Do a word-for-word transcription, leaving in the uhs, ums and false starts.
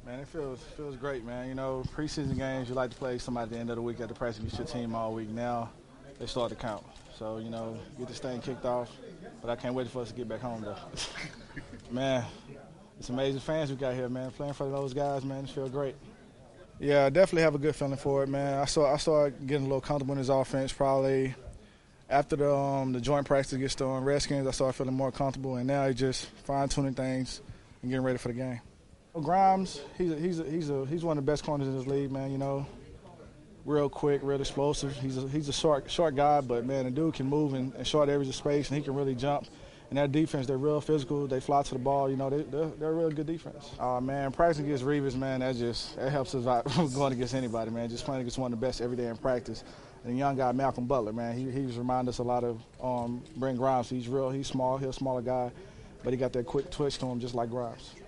Man, it feels feels great, man. You know, preseason games, you like to play somebody at the end of the week at the practice against your team all week. Now they start to count. So, you know, get this thing kicked off. But I can't wait for us to get back home, though. Man, it's amazing fans we got here, man. Playing for those guys, man, it feels great. Yeah, I definitely have a good feeling for it, man. I saw I started getting a little comfortable in his offense probably after the um, the joint practice against the um, Redskins. I started feeling more comfortable, and now he's just fine-tuning things and getting ready for the game. Grimes, he's a, he's a, he's a, he's one of the best corners in this league, man. You know, real quick, real explosive. He's a, he's a short short guy, but man, the dude can move in, in short areas of space, and he can really jump. And that defense, they're real physical. They fly to the ball. You know, they, they're, they're a real good defense. Uh, man, practicing against Revis, man, that just that helps us out going against anybody, man. Just playing against one of the best every day in practice. And the young guy, Malcolm Butler, man, he he's reminded us a lot of um, Brent Grimes. He's real. He's small. He's a smaller guy, but he got that quick twitch to him, just like Grimes.